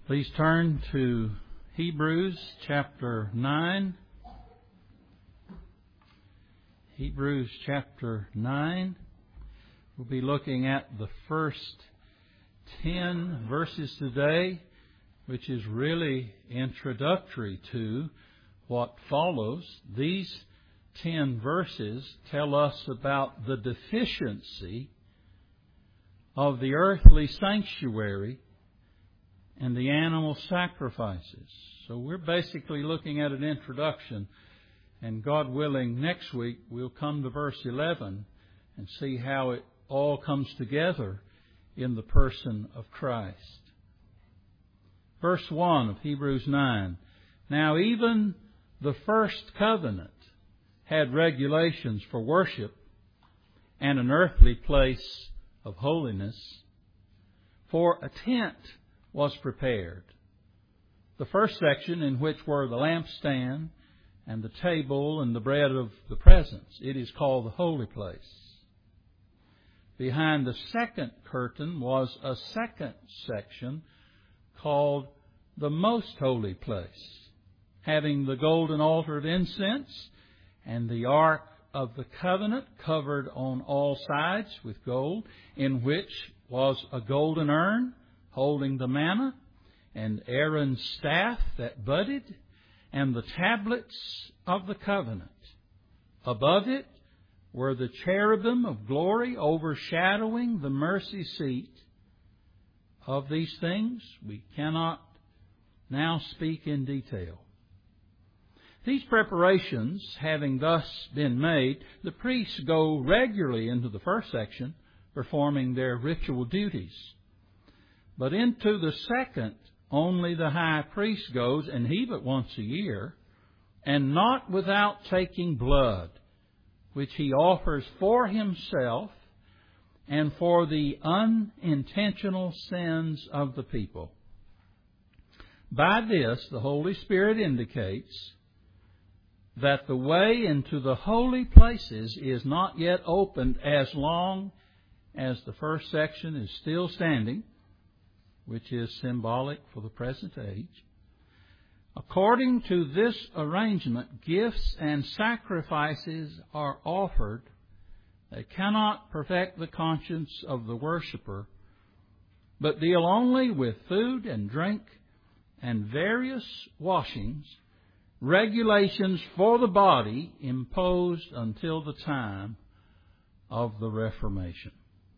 Please turn to Hebrews chapter 9. Hebrews chapter 9. We'll be looking at the first 10 verses today, which is really introductory to what follows. These 10 verses tell us about the deficiency of the earthly sanctuary and the animal sacrifices. So we're basically looking at an introduction, and God willing, next week we'll come to verse 11 and see how it all comes together in the person of Christ. Verse 1 of Hebrews 9. Now even the first covenant had regulations for worship and an earthly place of holiness, for a tent was prepared. The first section, in which were the lampstand and the table and the bread of the presence, it is called the holy place. Behind the second curtain was a second section called the most holy place, having the golden altar of incense and the ark of the covenant covered on all sides with gold, in which was a golden urn holding the manna, and Aaron's staff that budded, and the tablets of the covenant. Above it were the cherubim of glory overshadowing the mercy seat. Of these things we cannot now speak in detail. These preparations having thus been made, the priests go regularly into the first section, performing their ritual duties. But into the second, only the high priest goes, and he but once a year, and not without taking blood, which he offers for himself and for the unintentional sins of the people. By this, the Holy Spirit indicates that the way into the holy places is not yet opened as long as the first section is still standing, which is symbolic for the present age. According to this arrangement, gifts and sacrifices are offered. They cannot perfect the conscience of the worshipper, but deal only with food and drink and various washings, regulations for the body imposed until the time of the Reformation.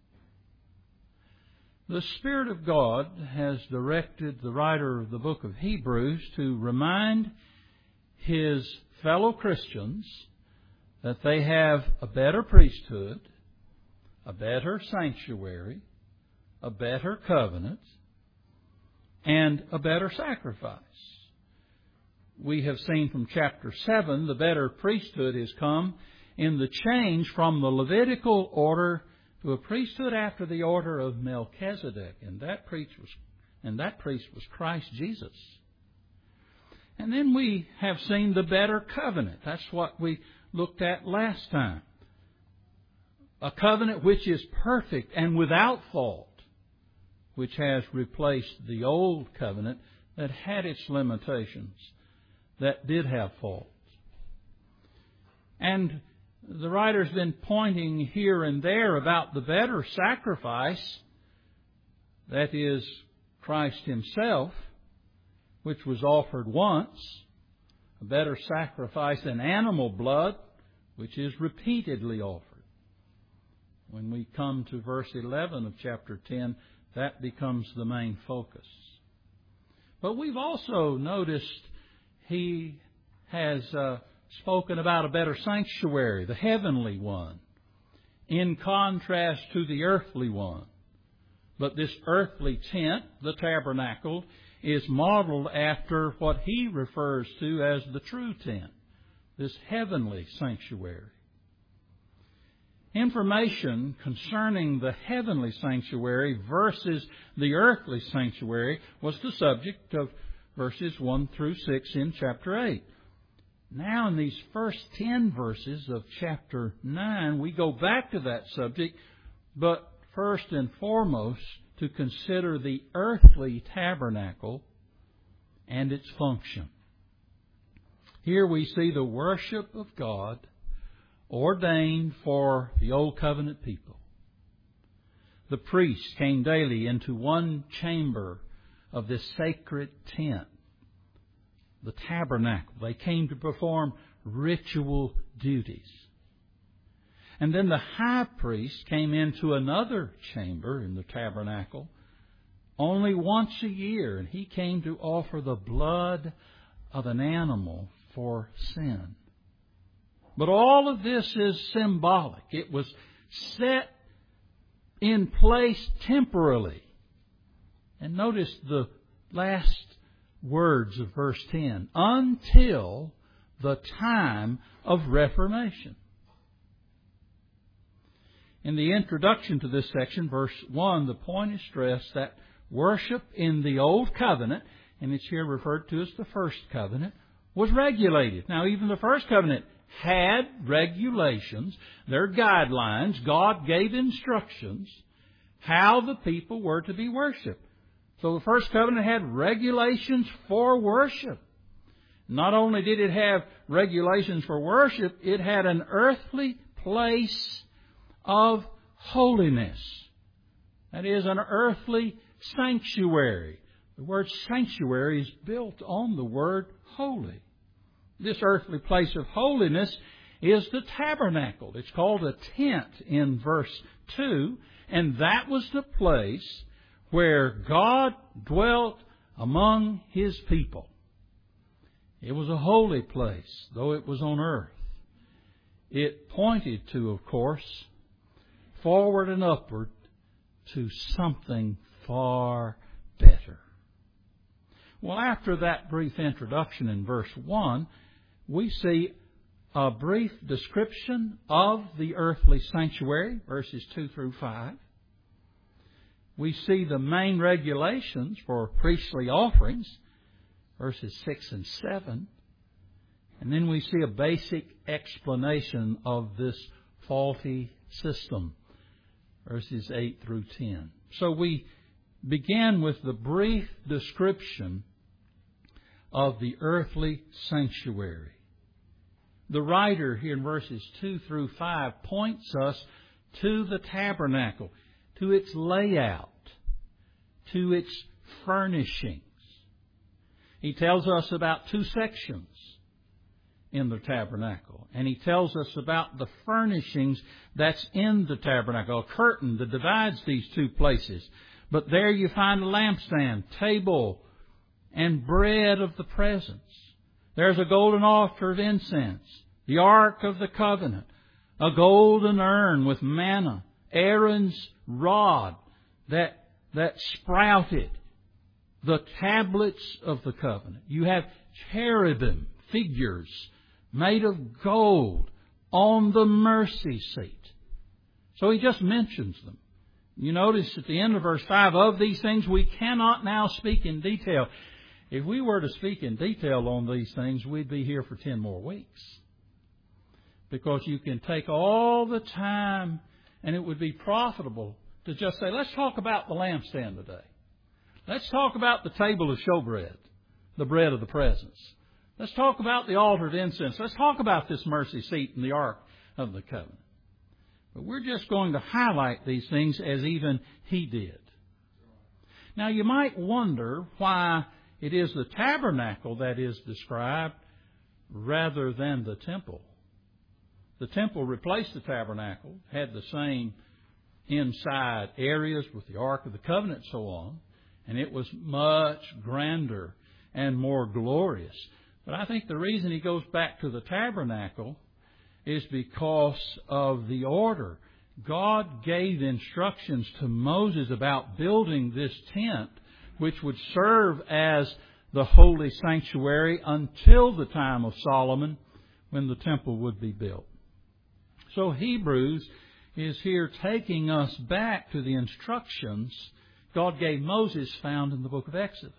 The Spirit of God has directed the writer of the book of Hebrews to remind his fellow Christians that they have a better priesthood, a better sanctuary, a better covenant, and a better sacrifice. We have seen from chapter 7 the better priesthood has come in the change from the Levitical order to a priesthood after the order of Melchizedek, and that priest was Christ Jesus. And then we have seen the better covenant. That's what we looked at last time. A covenant which is perfect and without fault, which has replaced the old covenant that had its limitations, that did have faults. And the writer's been pointing here and there about the better sacrifice, that is, Christ Himself, which was offered once, a better sacrifice than animal blood, which is repeatedly offered. When we come to verse 11 of chapter 10, that becomes the main focus. But we've also noticed he has spoken about a better sanctuary, the heavenly one, in contrast to the earthly one. But this earthly tent, the tabernacle, is modeled after what he refers to as the true tent, this heavenly sanctuary. Information concerning the heavenly sanctuary versus the earthly sanctuary was the subject of verses 1 through 6 in chapter 8. Now in these first 10 verses of chapter 9, we go back to that subject, but first and foremost to consider the earthly tabernacle and its function. Here we see the worship of God ordained for the Old Covenant people. The priests came daily into one chamber of this sacred tent, the tabernacle. They came to perform ritual duties. And then the high priest came into another chamber in the tabernacle only once a year, and he came to offer the blood of an animal for sin. But all of this is symbolic. It was set in place temporarily. And notice the last words of verse 10. Until the time of Reformation. In the introduction to this section, verse 1, the point is stressed that worship in the Old Covenant, and it's here referred to as the First Covenant, was regulated. Now, even the First Covenant had regulations. There are guidelines. God gave instructions how the people were to be worshipped. So the First Covenant had regulations for worship. Not only did it have regulations for worship, it had an earthly place of holiness. That is, an earthly sanctuary. The word sanctuary is built on the word holy. This earthly place of holiness is the tabernacle. It's called a tent in verse 2, and that was the place where God dwelt among His people. It was a holy place, though it was on earth. It pointed to, of course, forward and upward to something far better. Well, after that brief introduction in verse 1, we see a brief description of the earthly sanctuary, verses 2 through 5. We see the main regulations for priestly offerings, verses 6 and 7. And then we see a basic explanation of this faulty system, verses 8 through 10. So we begin with the brief description of the earthly sanctuary. The writer here in verses 2 through 5 points us to the tabernacle, to its layout, to its furnishings. He tells us about two sections in the tabernacle, and he tells us about the furnishings that's in the tabernacle, a curtain that divides these two places. But there you find a lampstand, table, and bread of the presence. There's a golden altar of incense, the Ark of the Covenant, a golden urn with manna, Aaron's rod that sprouted, the tablets of the covenant. You have cherubim figures made of gold on the mercy seat. So he just mentions them. You notice at the end of verse 5, of these things we cannot now speak in detail. If we were to speak in detail on these things, we'd be here for 10 more weeks. Because you can take all the time, and it would be profitable to just say, let's talk about the lampstand today. Let's talk about the table of showbread, the bread of the presence. Let's talk about the altar of incense. Let's talk about this mercy seat and the Ark of the Covenant. But we're just going to highlight these things as even he did. Now you might wonder why it is the tabernacle that is described rather than the temple. The temple replaced the tabernacle, had the same inside areas with the Ark of the Covenant and so on, and it was much grander and more glorious. But I think the reason he goes back to the tabernacle is because of the order. God gave instructions to Moses about building this tent, which would serve as the holy sanctuary until the time of Solomon, when the temple would be built. So Hebrews is here taking us back to the instructions God gave Moses found in the book of Exodus.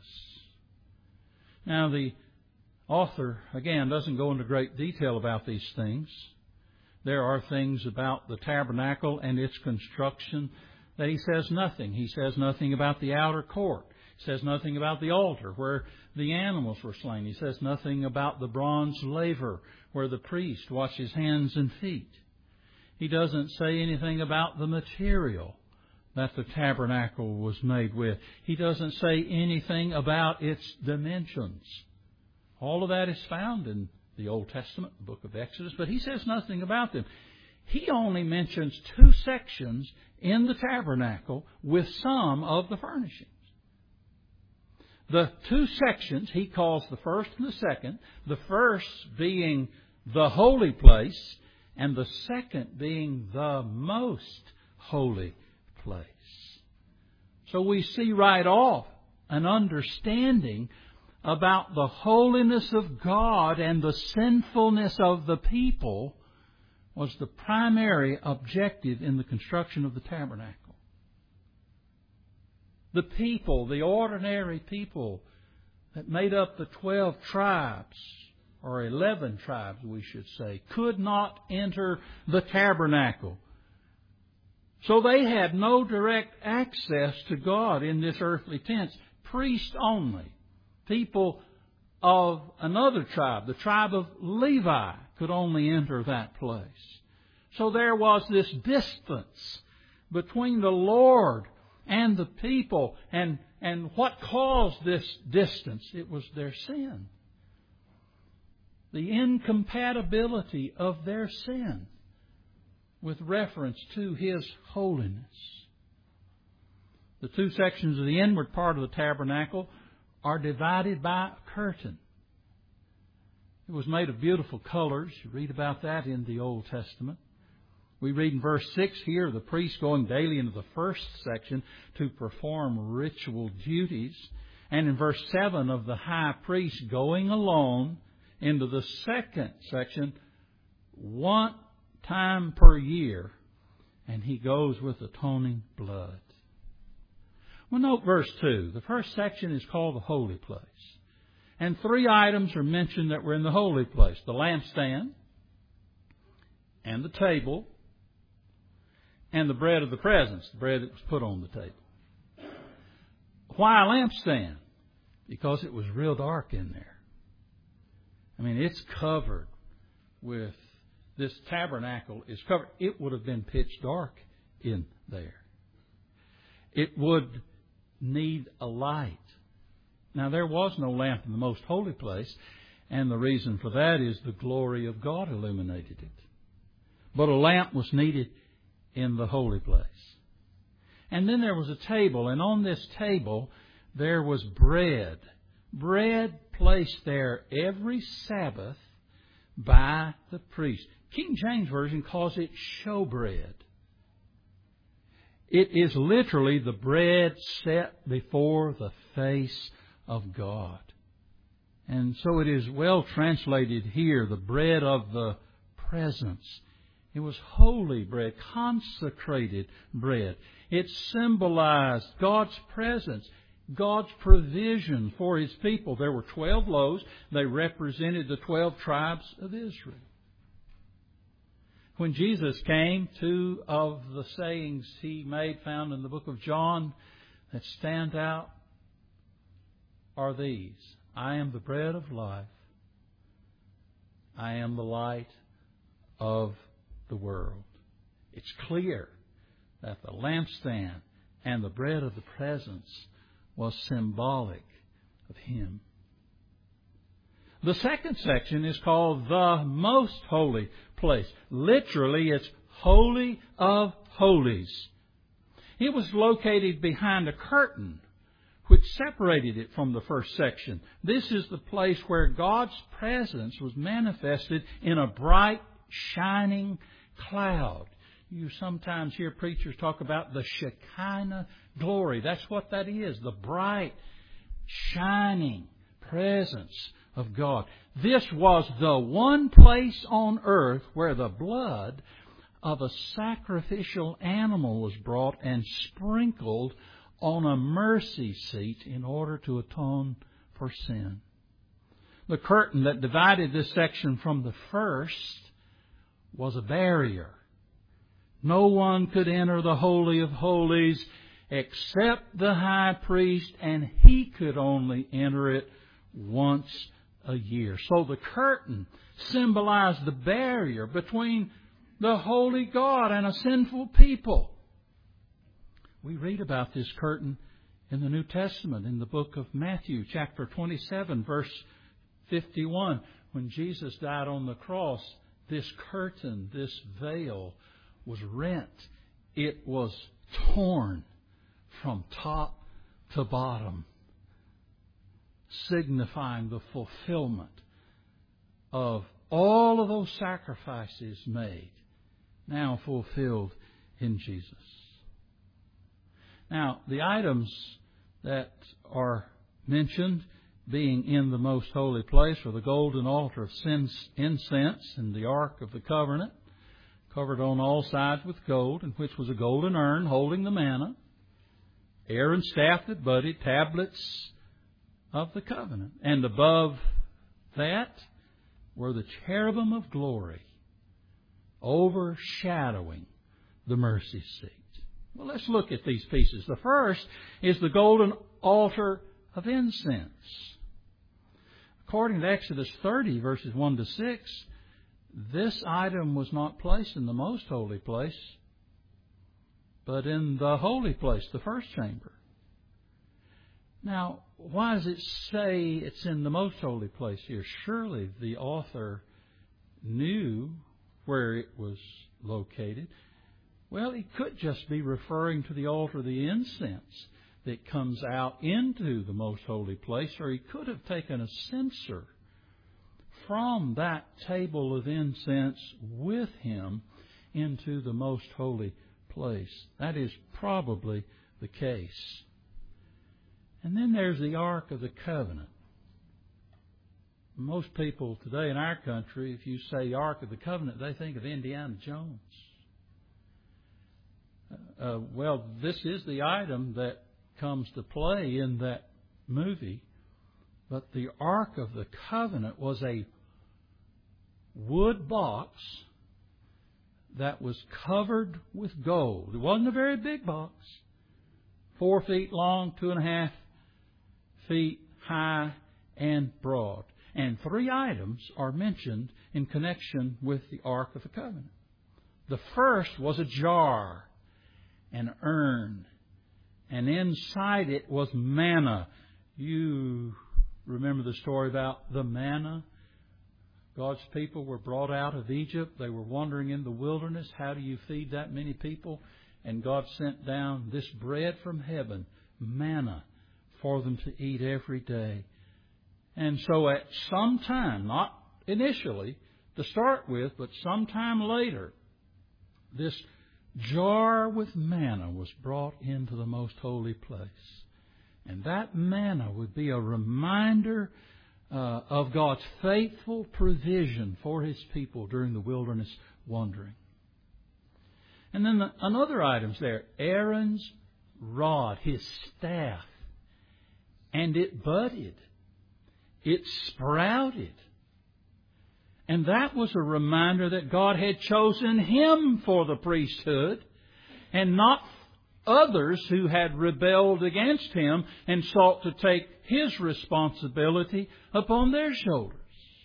Now the author, again, doesn't go into great detail about these things. There are things about the tabernacle and its construction that he says nothing. He says nothing about the outer court. He says nothing about the altar where the animals were slain. He says nothing about the bronze laver where the priest washed his hands and feet. He doesn't say anything about the material that the tabernacle was made with. He doesn't say anything about its dimensions. All of that is found in the Old Testament, the book of Exodus, but he says nothing about them. He only mentions 2 sections in the tabernacle with some of the furnishings. The 2 sections he calls the first and the second, the first being the holy place and the second being the most holy place. So we see right off an understanding about the holiness of God and the sinfulness of the people was the primary objective in the construction of the tabernacle. The people, the ordinary people that made up the 12 tribes, or 11 tribes we should say, could not enter the tabernacle. So they had no direct access to God in this earthly tent. Priests only. People of another tribe, the tribe of Levi, could only enter that place. So there was this distance between the Lord and the people. And what caused this distance? It was their sin. The incompatibility of their sin with reference to His holiness. The 2 sections of the inward part of the tabernacle are divided by a curtain. It was made of beautiful colors. You read about that in the Old Testament. We read in verse 6 here, the priest going daily into the first section to perform ritual duties. And in verse 7 of the high priest going alone into the second section one time per year. And he goes with atoning blood. Well, note verse 2. The first section is called the holy place. And 3 items are mentioned that were in the holy place. The lampstand, and the table, and the bread of the presence, the bread that was put on the table. Why a lampstand? Because it was real dark in there. I mean, it's covered with, this tabernacle is covered. It would have been pitch dark in there. It would need a light. Now, there was no lamp in the most holy place, and the reason for that is the glory of God illuminated it. But a lamp was needed in the holy place. And then there was a table, and on this table there was bread. Bread placed there every Sabbath by the priest. King James Version calls it showbread. It is literally the bread set before the face of God. And so it is well translated here, the bread of the presence. It was holy bread, consecrated bread. It symbolized God's presence, God's provision for His people. There were 12 loaves. They represented the 12 tribes of Israel. When Jesus came, 2 of the sayings He made, found in the book of John, that stand out are these. I am the bread of life. I am the light of the world. It's clear that the lampstand and the bread of the presence was symbolic of Him. The second section is called the most holy place. Literally, it's Holy of Holies. It was located behind a curtain which separated it from the first section. This is the place where God's presence was manifested in a bright, shining cloud. You sometimes hear preachers talk about the Shekinah glory. That's what that is, the bright, shining presence of God. This was the one place on earth where the blood of a sacrificial animal was brought and sprinkled on a mercy seat in order to atone for sin. The curtain that divided this section from the first was a barrier. No one could enter the Holy of Holies except the high priest, and he could only enter it once a year. So the curtain symbolized the barrier between the holy God and a sinful people. We read about this curtain in the New Testament, in the book of Matthew, chapter 27, verse 51. When Jesus died on the cross, this curtain, this veil, was rent. It was torn from top to bottom, signifying the fulfillment of all of those sacrifices made, now fulfilled in Jesus. Now, the items that are mentioned being in the most holy place are the golden altar of incense and the Ark of the Covenant, covered on all sides with gold, in which was a golden urn holding the manna, Aaron's staff that budded, tablets of the covenant. And above that were the cherubim of glory, overshadowing the mercy seat. Well, let's look at these pieces. The first is the golden altar of incense. According to Exodus 30, verses 1 to 6, this item was not placed in the most holy place, but in the holy place, the first chamber. Now, why does it say it's in the most holy place here? Surely the author knew where it was located. Well, he could just be referring to the altar of the incense that comes out into the most holy place, or he could have taken a censer from that table of incense with him into the most holy place. That is probably the case. And then there's the Ark of the Covenant. Most people today in our country, if you say the Ark of the Covenant, they think of Indiana Jones. Well, this is the item that comes to play in that movie. But the Ark of the Covenant was a wood box that was covered with gold. It wasn't a very big box. 4 feet long, 2.5 feet high and broad. And 3 items are mentioned in connection with the Ark of the Covenant. The first was a jar, an urn, and inside it was manna. You remember the story about the manna? God's people were brought out of Egypt. They were wandering in the wilderness. How do you feed that many people? And God sent down this bread from heaven, manna, for them to eat every day. And so at some time, not initially to start with, but sometime later, this jar with manna was brought into the most holy place. And that manna would be a reminder of God's faithful provision for His people during the wilderness wandering. And then another item's there, Aaron's rod, his staff. And it budded. It sprouted. And that was a reminder that God had chosen him for the priesthood and not others who had rebelled against him and sought to take his responsibility upon their shoulders.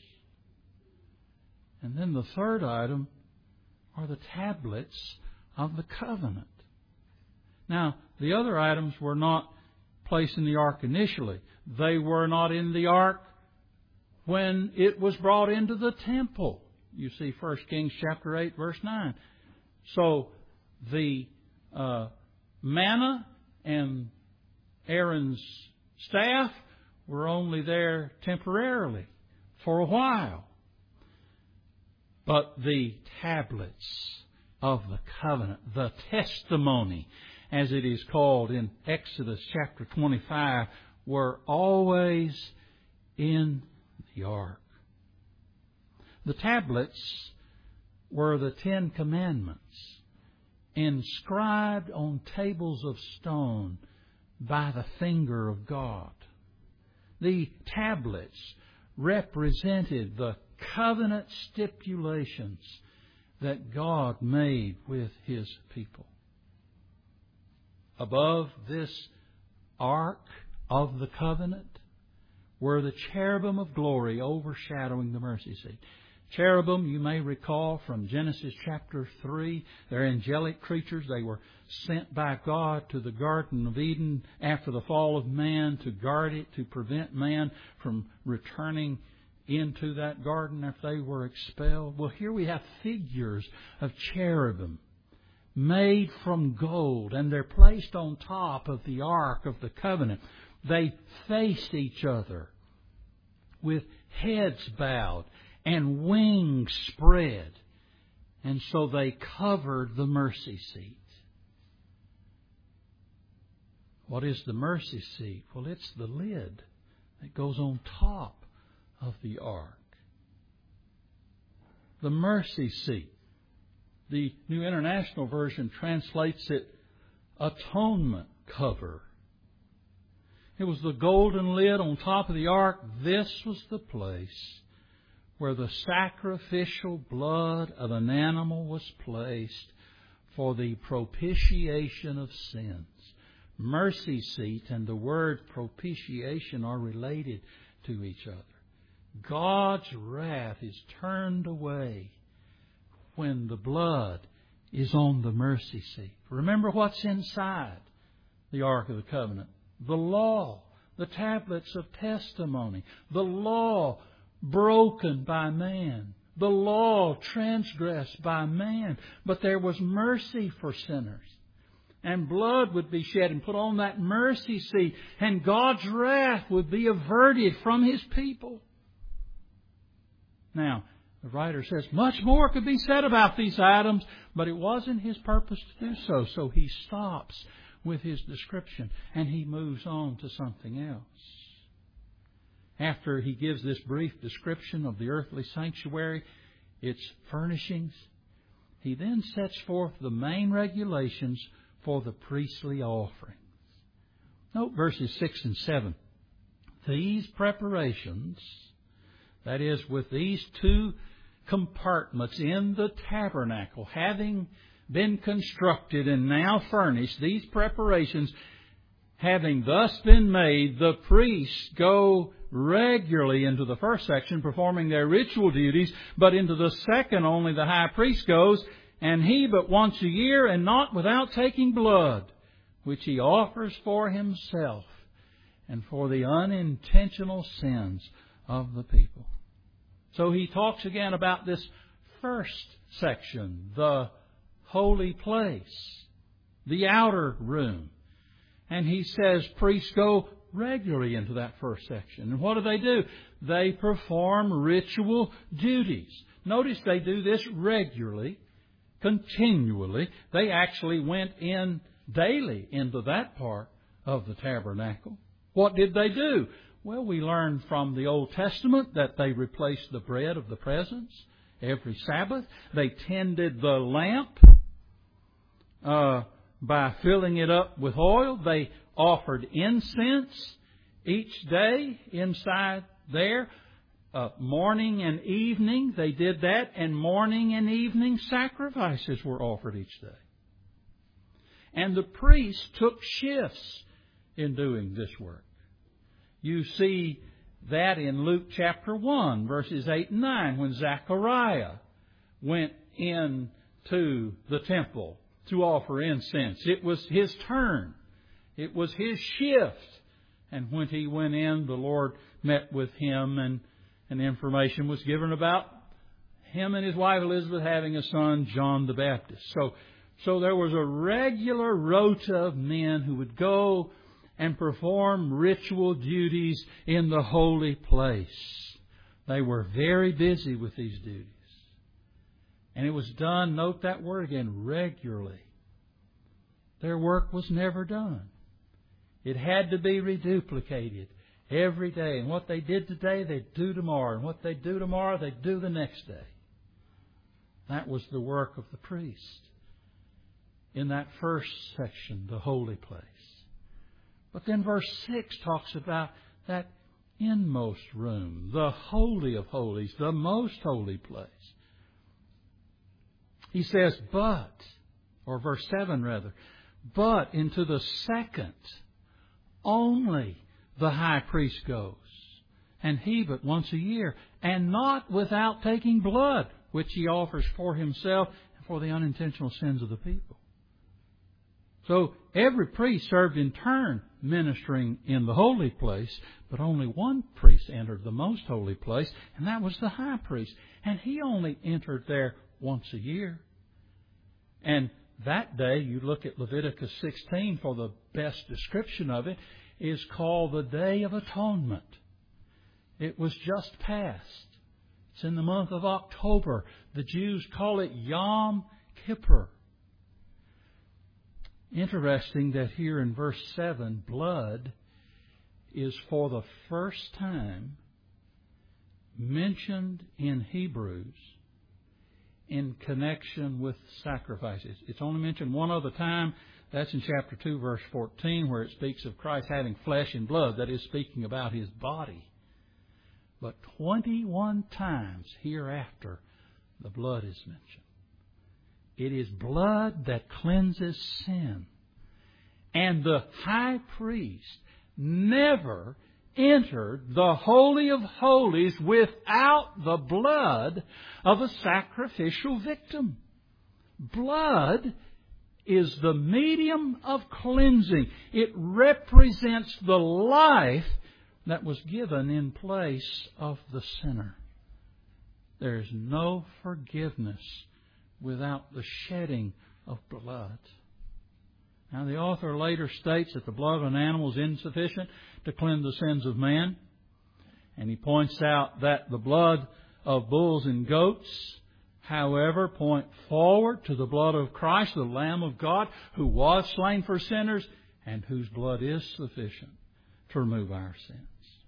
And then the third item are the tablets of the covenant. Now, the other items were not placed in the ark initially. They were not in the ark when it was brought into the temple. You see 1 Kings chapter 8, verse 9. So the manna and Aaron's staff were only there temporarily, for a while. But the tablets of the covenant, the testimony, as it is called in Exodus chapter 25, were always in the ark. The tablets were the 10 Commandments, inscribed on tables of stone by the finger of God. The tablets represented the covenant stipulations that God made with His people. above this Ark of the Covenant were the cherubim of glory overshadowing the mercy seat. Cherubim, you may recall from Genesis chapter 3, they're angelic creatures. They were sent by God to the Garden of Eden after the fall of man to guard it, to prevent man from returning into that garden after they were expelled. Well, here we have figures of cherubim made from gold, and they're placed on top of the Ark of the Covenant. They faced each other with heads bowed and wings spread. And so they covered the mercy seat. What is the mercy seat? Well, it's the lid that goes on top of the ark. The mercy seat. The New International Version translates it atonement cover. It was the golden lid on top of the ark. This was the place where the sacrificial blood of an animal was placed for the propitiation of sins. Mercy seat and the word propitiation are related to each other. God's wrath is turned away when the blood is on the mercy seat. Remember what's inside the Ark of the Covenant. The law, the tablets of testimony, the law broken by man, the law transgressed by man. But there was mercy for sinners. And blood would be shed and put on that mercy seat. And God's wrath would be averted from His people. Now, the writer says much more could be said about these items, but it wasn't His purpose to do so. So He stops with His description and He moves on to something else. After He gives this brief description of the earthly sanctuary, its furnishings, He then sets forth the main regulations for the priestly offerings. Note verses 6 and 7. These preparations, that is, with these two compartments in the tabernacle, having been constructed and now furnished, these preparations having thus been made, the priests go regularly into the first section, performing their ritual duties, but into the second only the high priest goes, and he but once a year, and not without taking blood, which he offers for himself and for the unintentional sins of the people. So he talks again about this first section, the holy place, the outer room. And he says priests go regularly into that first section. And what do? They perform ritual duties. Notice they do this regularly, continually. They actually went in daily into that part of the tabernacle. What did they do? Well, we learn from the Old Testament that they replaced the bread of the presence every Sabbath. They tended the lamp by filling it up with oil. They offered incense each day inside there. Morning and evening they did that, and morning and evening sacrifices were offered each day. And the priests took shifts in doing this work. You see that in Luke chapter 1, verses 8 and 9, when Zechariah went into the temple to offer incense. It was his turn. It was his shift. And when he went in, the Lord met with him, and information was given about him and his wife Elizabeth having a son, John the Baptist. So there was a regular rota of men who would go and perform ritual duties in the holy place. They were very busy with these duties. And it was done, note that word again, regularly. Their work was never done. It had to be reduplicated every day. And what they did today, they'd do tomorrow. And what they'd do tomorrow, they'd do the next day. That was the work of the priest in that first section, the holy place. But then verse 6 talks about that inmost room, the Holy of Holies, the most holy place. He says, verse 7 rather, But into the second, only the high priest goes, and he but once a year, and not without taking blood, which he offers for himself and for the unintentional sins of the people. So every priest served in turn ministering in the holy place, but only one priest entered the most holy place, and that was the high priest. And he only entered there once a year. And that day, you look at Leviticus 16 for the best description of it, is called the Day of Atonement. It was just past. It's in the month of October. The Jews call it Yom Kippur. Interesting that here in verse 7, blood is for the first time mentioned in Hebrews in connection with sacrifices. It's only mentioned one other time. That's in chapter 2, verse 14, where it speaks of Christ having flesh and blood. That is speaking about His body. But 21 times hereafter, the blood is mentioned. It is blood that cleanses sin. And the high priest never entered the Holy of Holies without the blood of a sacrificial victim. Blood is the medium of cleansing. It represents the life that was given in place of the sinner. There is no forgiveness without the shedding of blood. Now, the author later states that the blood of an animal is insufficient to cleanse the sins of man. And he points out that the blood of bulls and goats, however, point forward to the blood of Christ, the Lamb of God, who was slain for sinners and whose blood is sufficient to remove our sins.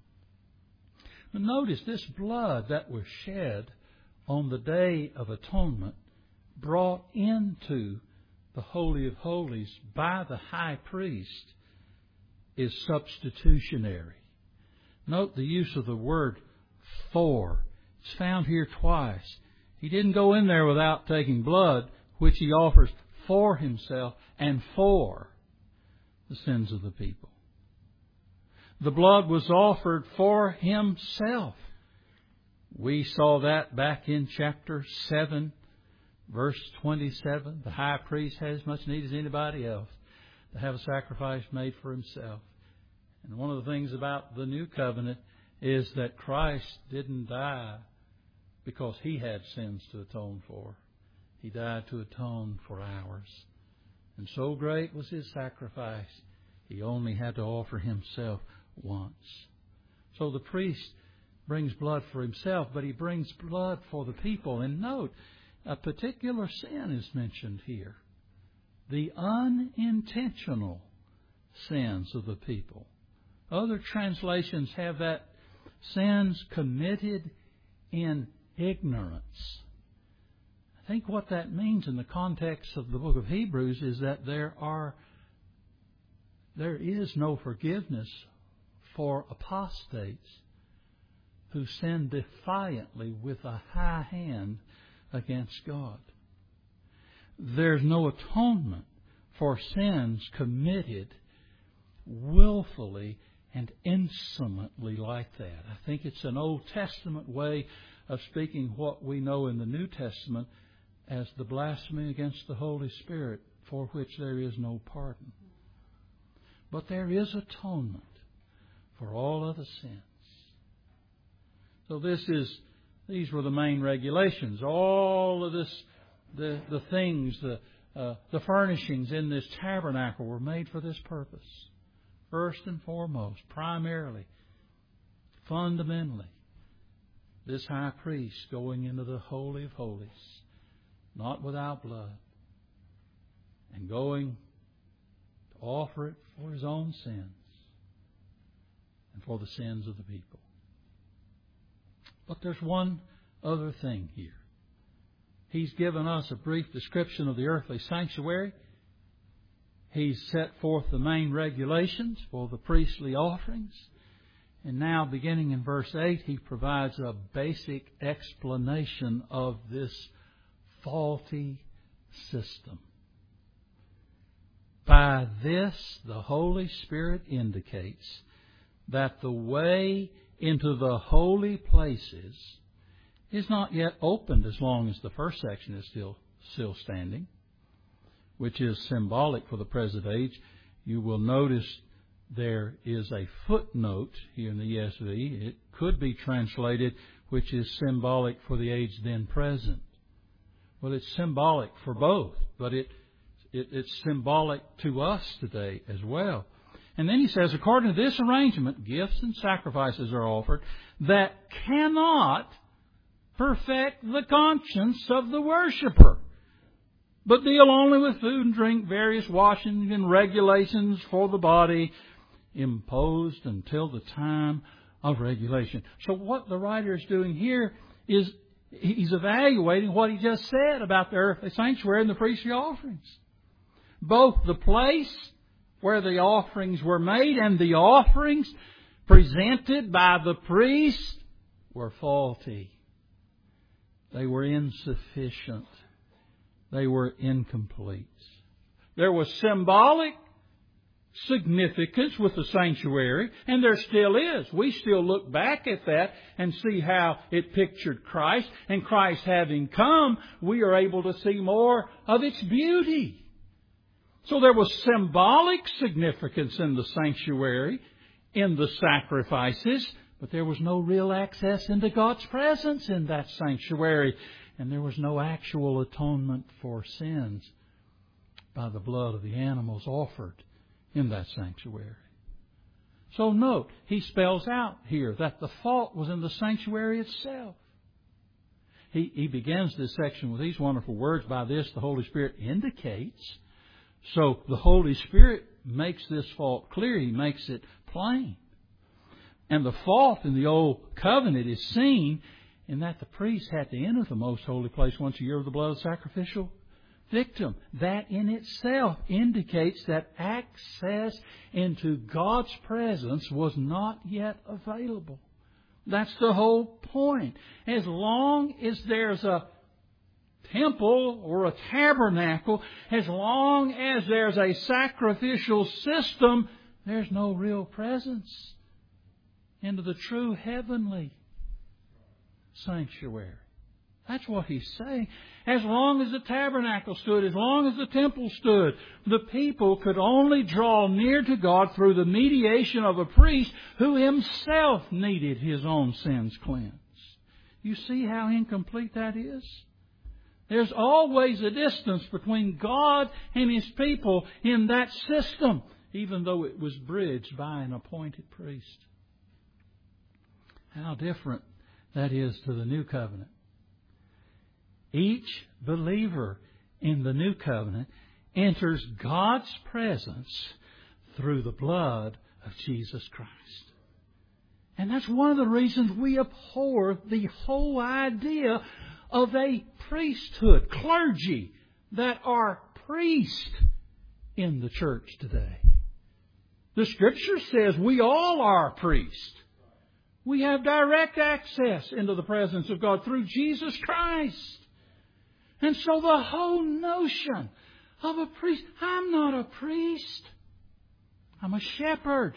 But notice this blood that was shed on the Day of Atonement brought into the Holy of Holies by the high priest is substitutionary. Note the use of the word for. It's found here twice. He didn't go in there without taking blood, which He offers for Himself and for the sins of the people. The blood was offered for Himself. We saw that back in chapter 7, verse 27. The high priest has as much need as anybody else to have a sacrifice made for himself. And one of the things about the new covenant is that Christ didn't die because He had sins to atone for. He died to atone for ours. And so great was His sacrifice, He only had to offer Himself once. So the priest brings blood for himself, but he brings blood for the people. And note, a particular sin is mentioned here. The unintentional sins of the people. Other translations have that sins committed in ignorance. I think what that means in the context of the book of Hebrews is that there is no forgiveness for apostates who sin defiantly with a high hand against God. There's no atonement for sins committed willfully and insolently like that. I think it's an Old Testament way of speaking what we know in the New Testament as the blasphemy against the Holy Spirit, for which there is no pardon. But there is atonement for all other sins. So these were the main regulations. All of this, the things, the furnishings in this tabernacle were made for this purpose. First and foremost, primarily, fundamentally, this high priest going into the Holy of Holies, not without blood, and going to offer it for his own sins and for the sins of the people. But there's one other thing here. He's given us a brief description of the earthly sanctuary. He's set forth the main regulations for the priestly offerings. And now, beginning in verse 8, he provides a basic explanation of this faulty system. By this, the Holy Spirit indicates that the way into the holy places is not yet opened as long as the first section is still standing, which is symbolic for the present age. You will notice there is a footnote here in the ESV. It could be translated, which is symbolic for the age then present. Well, it's symbolic for both, but it's symbolic to us today as well. And then he says, according to this arrangement, gifts and sacrifices are offered that cannot perfect the conscience of the worshiper, but deal only with food and drink, various washings and regulations for the body, imposed until the time of regulation. So what the writer is doing here is he's evaluating what he just said about the earthly sanctuary and the priestly offerings. Both the place where the offerings were made and the offerings presented by the priest were faulty. They were insufficient. They were incomplete. There was symbolic significance with the sanctuary, and there still is. We still look back at that and see how it pictured Christ, and Christ having come, we are able to see more of its beauty. So there was symbolic significance in the sanctuary, in the sacrifices, but there was no real access into God's presence in that sanctuary, and there was no actual atonement for sins by the blood of the animals offered in that sanctuary. So note, he spells out here that the fault was in the sanctuary itself. He begins this section with these wonderful words, by this the Holy Spirit indicates. So the Holy Spirit makes this fault clear. He makes it plain. And the fault in the Old Covenant is seen in that the priest had to enter the most holy place once a year with the blood of the sacrificial victim. That in itself indicates that access into God's presence was not yet available. That's the whole point. As long as there's a temple or a tabernacle, as long as there's a sacrificial system, there's no real presence into the true heavenly sanctuary. That's what he's saying. As long as the tabernacle stood, as long as the temple stood, the people could only draw near to God through the mediation of a priest who himself needed his own sins cleansed. You see how incomplete that is? There's always a distance between God and His people in that system, even though it was bridged by an appointed priest. How different that is to the New Covenant. Each believer in the New Covenant enters God's presence through the blood of Jesus Christ. And that's one of the reasons we abhor the whole idea of a priesthood, clergy that are priests in the church today. The Scripture says we all are priests. We have direct access into the presence of God through Jesus Christ. And so the whole notion of a priest, I'm not a priest. I'm a shepherd.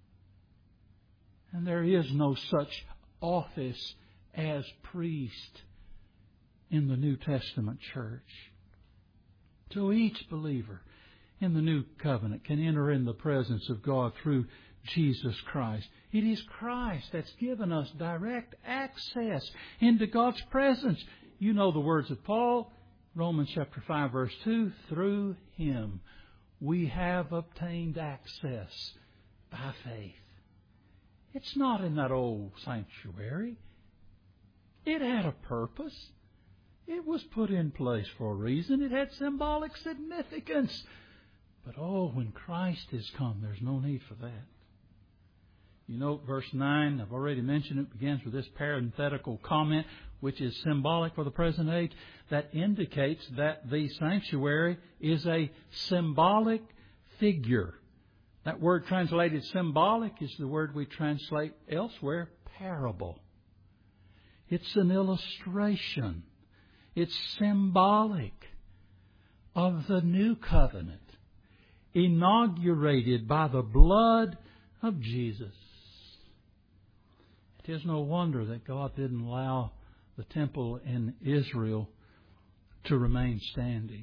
And there is no such office as priest in the New Testament church. So each believer in the New Covenant can enter in the presence of God through Jesus Christ. It is Christ that's given us direct access into God's presence. You know the words of Paul, Romans chapter 5 verse 2, through Him we have obtained access by faith. It's not in that old sanctuary. It had a purpose. It was put in place for a reason. It had symbolic significance. But when Christ has come, there's no need for that. You know, verse 9, I've already mentioned it, begins with this parenthetical comment, which is symbolic for the present age, that indicates that the sanctuary is a symbolic figure. That word translated symbolic is the word we translate elsewhere, parable. It's an illustration. It's symbolic of the new covenant. inaugurated by the blood of Jesus. It is no wonder that God didn't allow the temple in Israel to remain standing.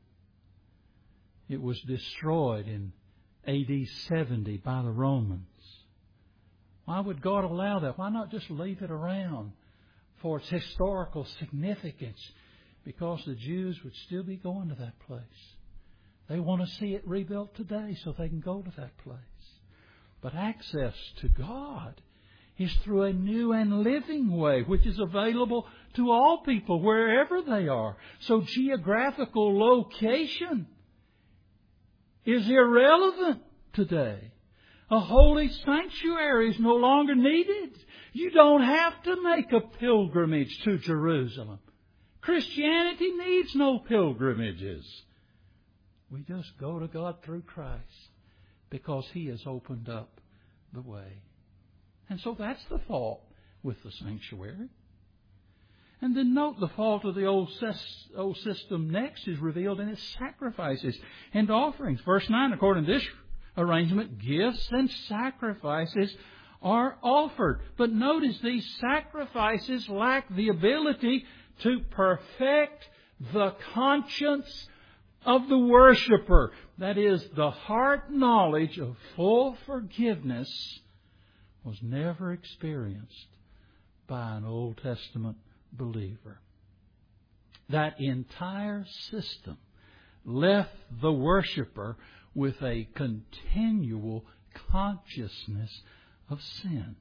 It was destroyed in AD 70 by the Romans. Why would God allow that? Why not just leave it around for its historical significance? Because the Jews would still be going to that place. They want to see it rebuilt today so they can go to that place. But access to God is through a new and living way, which is available to all people wherever they are. So geographical location is irrelevant today. A holy sanctuary is no longer needed. You don't have to make a pilgrimage to Jerusalem. Christianity needs no pilgrimages. We just go to God through Christ because He has opened up the way. And so that's the fault with the sanctuary. And then note the fault of the old system next is revealed in its sacrifices and offerings. Verse 9, according to this arrangement, gifts and sacrifices are offered. But notice these sacrifices lack the ability to perfect the conscience of the worshiper. That is, the heart knowledge of full forgiveness was never experienced by an Old Testament believer. That entire system left the worshiper with a continual consciousness of sin.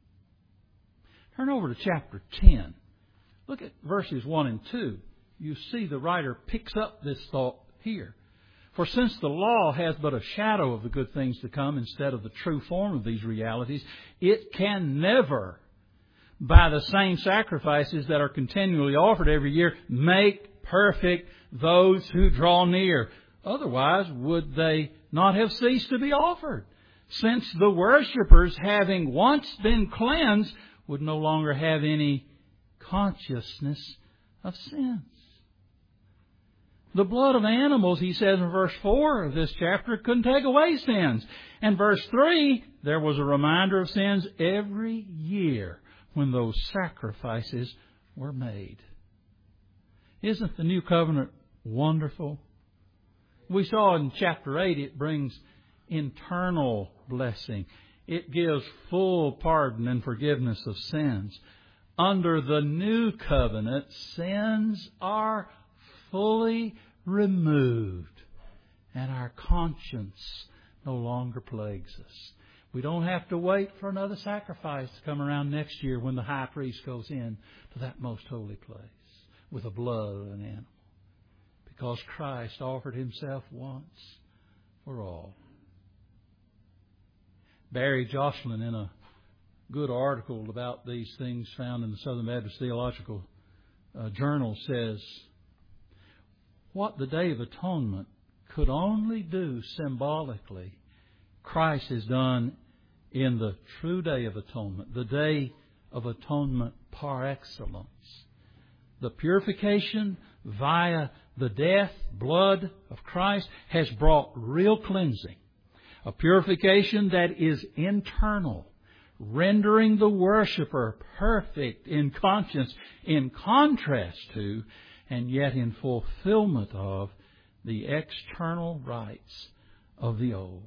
Turn over to chapter 10. Look at verses 1 and 2. You see the writer picks up this thought here. For since the law has but a shadow of the good things to come instead of the true form of these realities, it can never, by the same sacrifices that are continually offered every year, make perfect those who draw near. Otherwise, would they not have ceased to be offered? Since the worshippers, having once been cleansed, would no longer have any consciousness of sins. The blood of animals, he says in verse 4 of this chapter, couldn't take away sins. And verse 3, there was a reminder of sins every year when those sacrifices were made. Isn't the new covenant wonderful? We saw in chapter 8 it brings internal blessing. It gives full pardon and forgiveness of sins. Under the new covenant, sins are fully removed, and our conscience no longer plagues us. We don't have to wait for another sacrifice to come around next year when the high priest goes in to that most holy place with the blood of an animal, because Christ offered Himself once for all. Barry Jocelyn, in a good article about these things found in the Southern Baptist Theological Journal, says, what the Day of Atonement could only do symbolically, Christ has done in the true Day of Atonement, the Day of Atonement par excellence. The purification via the death, blood of Christ has brought real cleansing. A purification that is internal, rendering the worshiper perfect in conscience, in contrast to, and yet in fulfillment of, the external rites of the old.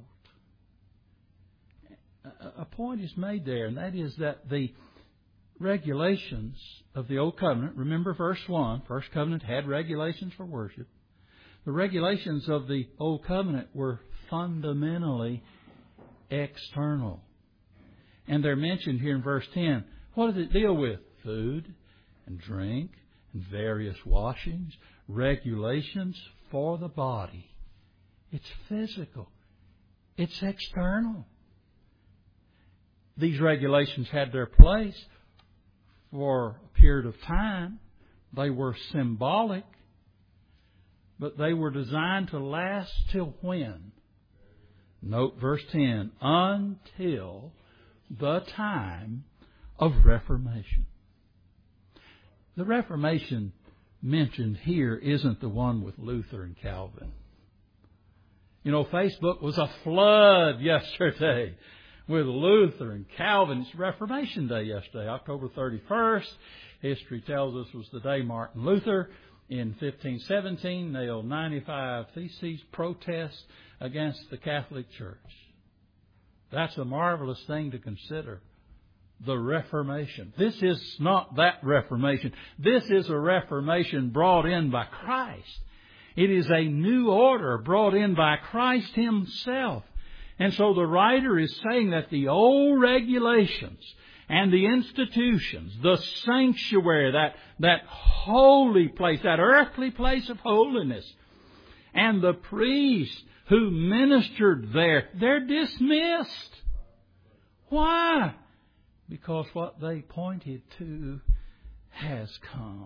A point is made there, and that is that the regulations of the Old Covenant, remember verse 1, First Covenant had regulations for worship. The regulations of the Old Covenant were fundamentally external. And they're mentioned here in verse 10. What does it deal with? Food and drink and various washings, regulations for the body. It's physical. It's external. These regulations had their place for a period of time. They were symbolic, but they were designed to last till when? Note verse 10, until the time of Reformation. The Reformation mentioned here isn't the one with Luther and Calvin. You know, Facebook was a flood yesterday with Luther and Calvin. It's Reformation Day yesterday, October 31st. History tells us was the day Martin Luther in 1517 nailed 95 theses protest against the Catholic Church. That's a marvelous thing to consider. The Reformation. This is not that Reformation. This is a Reformation brought in by Christ. It is a new order brought in by Christ Himself. And so the writer is saying that the old regulations and the institutions, the sanctuary, that holy place, that earthly place of holiness, and the priests who ministered there, they're dismissed. Why? Because what they pointed to has come.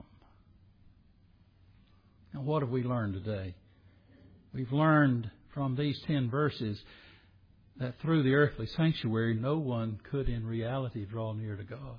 Now, what have we learned today? We've learned from these 10 verses that through the earthly sanctuary, no one could in reality draw near to God.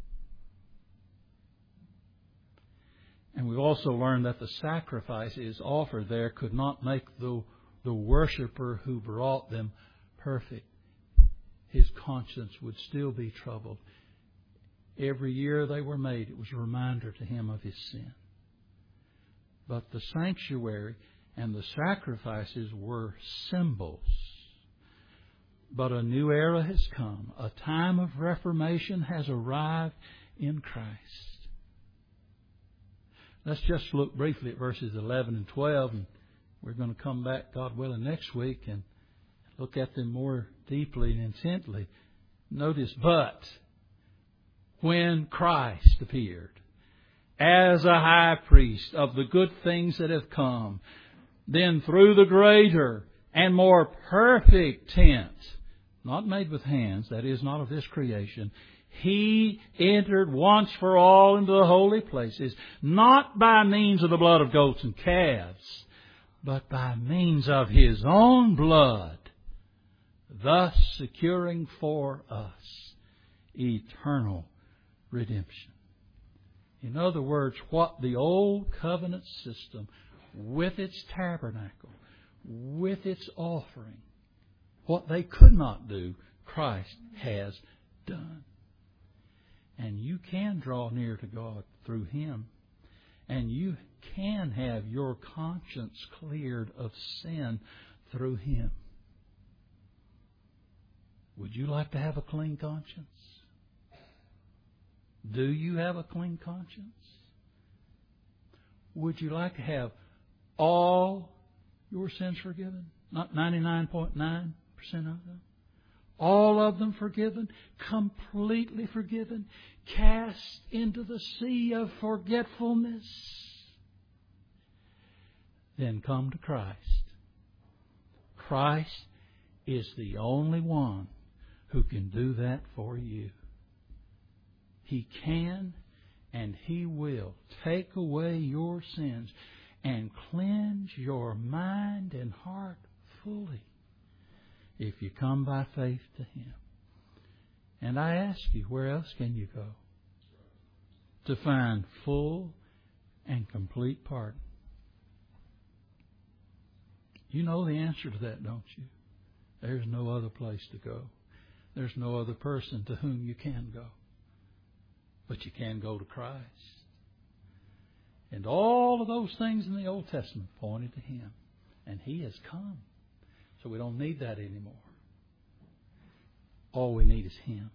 And we've also learned that the sacrifices offered there could not make the worshiper who brought them perfect. His conscience would still be troubled. Every year they were made, it was a reminder to him of his sin. But the sanctuary and the sacrifices were symbols. But a new era has come. A time of reformation has arrived in Christ. Let's just look briefly at verses 11 and 12. And we're going to come back, God willing, next week and look at them more deeply and intently. Notice, but when Christ appeared as a high priest of the good things that have come, then through the greater and more perfect tent, not made with hands, that is not of this creation, He entered once for all into the holy places, not by means of the blood of goats and calves, but by means of His own blood, thus securing for us eternal redemption. In other words, what the old covenant system, with its tabernacle, with its offering, what they could not do, Christ has done. And you can draw near to God through Him. And you can have your conscience cleared of sin through Him. Would you like to have a clean conscience? Do you have a clean conscience? Would you like to have all your sins forgiven? Not 99.9% of them? All of them forgiven? Completely forgiven? Cast into the sea of forgetfulness? Then come to Christ. Christ is the only one who can do that for you. He can and He will take away your sins and cleanse your mind and heart fully if you come by faith to Him. And I ask you, where else can you go to find full and complete pardon? You know the answer to that, don't you? There's no other place to go. There's no other person to whom you can go. But you can go to Christ. And all of those things in the Old Testament pointed to Him. And He has come. So we don't need that anymore. All we need is Him.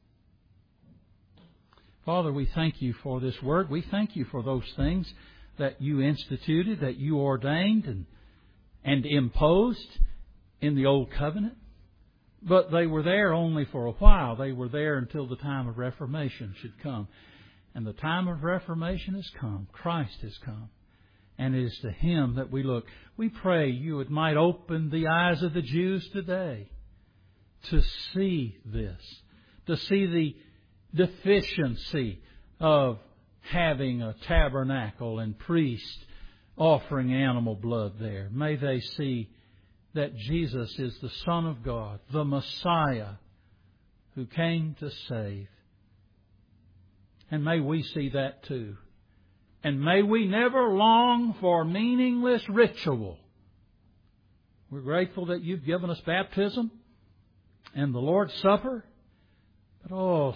Father, we thank You for this Word. We thank You for those things that You instituted, that You ordained and imposed in the Old Covenant. But they were there only for a while. They were there until the time of Reformation should come. And the time of Reformation has come. Christ has come. And it is to Him that we look. We pray You might open the eyes of the Jews today to see this, to see the deficiency of having a tabernacle and priest offering animal blood there. May they see that Jesus is the Son of God, the Messiah, who came to save. And may we see that too. And may we never long for meaningless ritual, We're grateful that you've given us baptism and the Lord's Supper. But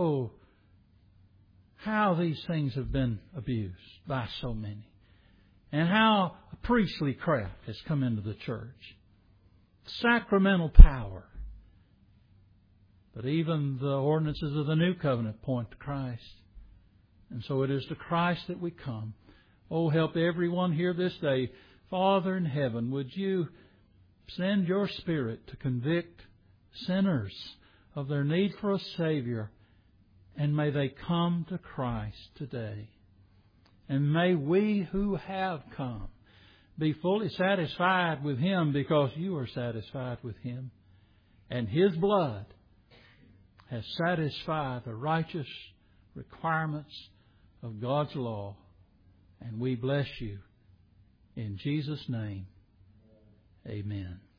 how these things have been abused by so many. And how a priestly craft has come into the church. Sacramental power. But even the ordinances of the New Covenant point to Christ. And so it is to Christ that we come. Oh, help everyone here this day. Father in heaven, would you send your Spirit to convict sinners of their need for a Savior, and may they come to Christ today. And may we who have come be fully satisfied with Him, because you are satisfied with Him. And His blood has satisfied the righteous requirements of God's law. And we bless you. In Jesus' name, amen.